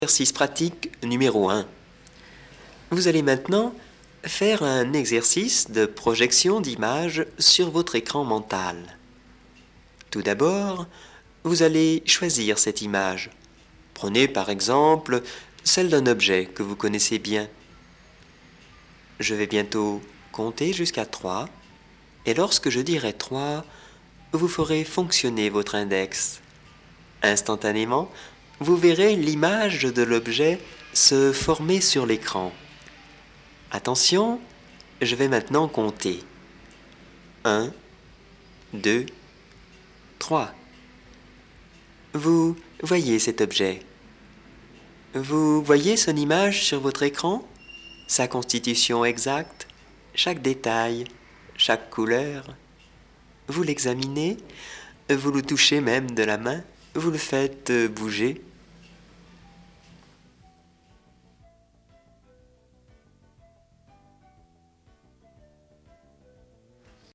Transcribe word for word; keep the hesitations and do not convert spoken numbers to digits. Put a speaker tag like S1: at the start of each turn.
S1: Exercice pratique numéro un. Vous allez maintenant faire un exercice de projection d'image sur votre écran mental. Tout d'abord, vous allez choisir cette image. Prenez par exemple celle d'un objet que vous connaissez bien. Je vais bientôt compter jusqu'à trois et lorsque je dirai trois, vous ferez fonctionner votre index. Instantanément, vous verrez l'image de l'objet se former sur l'écran. Attention, je vais maintenant compter. un, deux, trois. Vous voyez cet objet. Vous voyez son image sur votre écran? Sa constitution exacte, chaque détail, chaque couleur. Vous l'examinez, vous le touchez même de la main, vous le faites bouger.